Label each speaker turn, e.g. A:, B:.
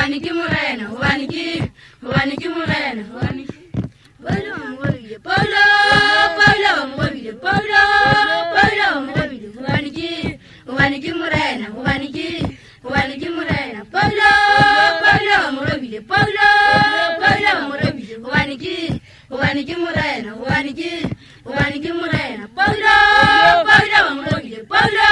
A: Ubaniki Morena, Ubaniki Morena, Ubaniki. Paulo, Paulo, Paulo, Ubaniki Morena, Ubaniki Morena, Paulo, Ubaniki Morena, Ubaniki Morena, Paulo,